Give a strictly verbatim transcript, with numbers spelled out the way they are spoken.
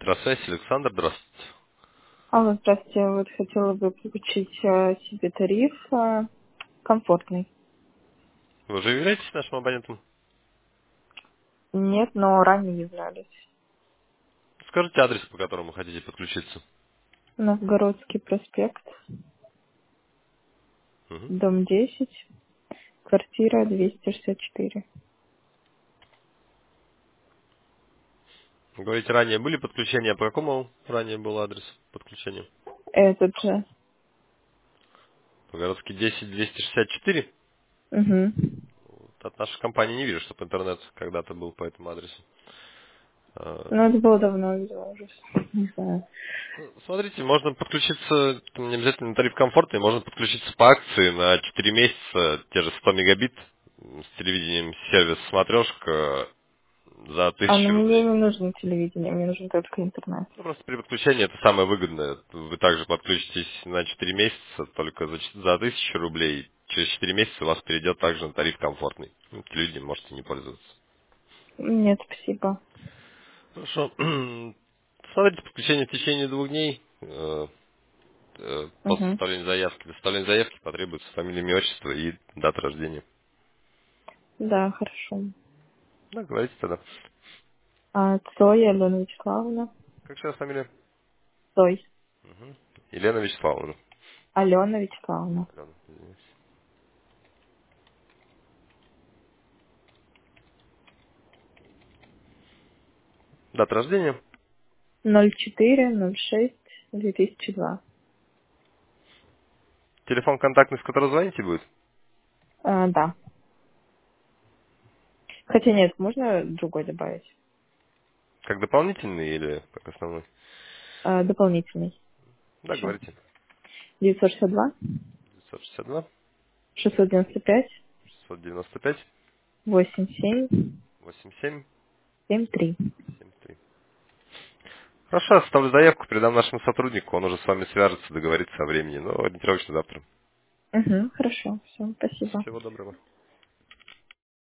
Электросвязь, Александр, здравствуйте. Алло, здравствуйте. Я вот хотела бы получить э, себе тариф э, комфортный. Вы уже являетесь нашим абонентом? Нет, но ранее являлись. Скажите адрес, по которому хотите подключиться. Новгородский проспект, Мгм. дом десять, квартира двести шестьдесят четыре. Вы говорите, ранее были подключения, а по какому ранее был адрес подключения? Этот же. По городский десять двести шестьдесят четыре. Угу. Вот от нашей компании не вижу, чтобы интернет когда-то был по этому адресу. А, Ну, это было давно, видимо, уже. Не знаю. ну, смотрите, можно подключиться, там не обязательно тариф комфортный, можно подключиться по акции на четыре месяца, те же сто мегабит с телевидением сервис смотрешка за А, ну тысячу мне рублей. не нужно телевидение, мне нужен только интернет. Ну, просто при подключении это самое выгодное. Вы также подключитесь на четыре месяца, только за, ч- за тысячу рублей. Через четыре месяца у вас перейдет также на тариф комфортный. Ну, телевидением можете не пользоваться. Нет, спасибо. Хорошо. Смотрите подключение в течение двух дней. Э, э, После Угу. составления заявки. Для составления заявки потребуется фамилия, имя, отчество и дата рождения. Да, хорошо. Да, говорите тогда. А, Цой Алена Вячеславовна. Как сейчас фамилия? Цой. Мгм. Елена Вячеславовна. Алена Вячеславовна. Алена, извините. Дата рождения. ноль четыре ноль шесть две тысячи два. Телефон контактный, с которого звоните будет? А, да. Хотя нет, можно другой добавить. Как дополнительный или как основной? А, дополнительный Да, еще. говорите. девятьсот шестьдесят два девятьсот шестьдесят два шестьсот девяносто пять шестьсот девяносто пять восемь семь восемьдесят семь семь три. семьдесят три. Хорошо, оставлю заявку, передам нашему сотруднику, он уже с вами свяжется, договорится о времени, но ориентировочно завтра. Угу, хорошо, все, спасибо. Всего доброго.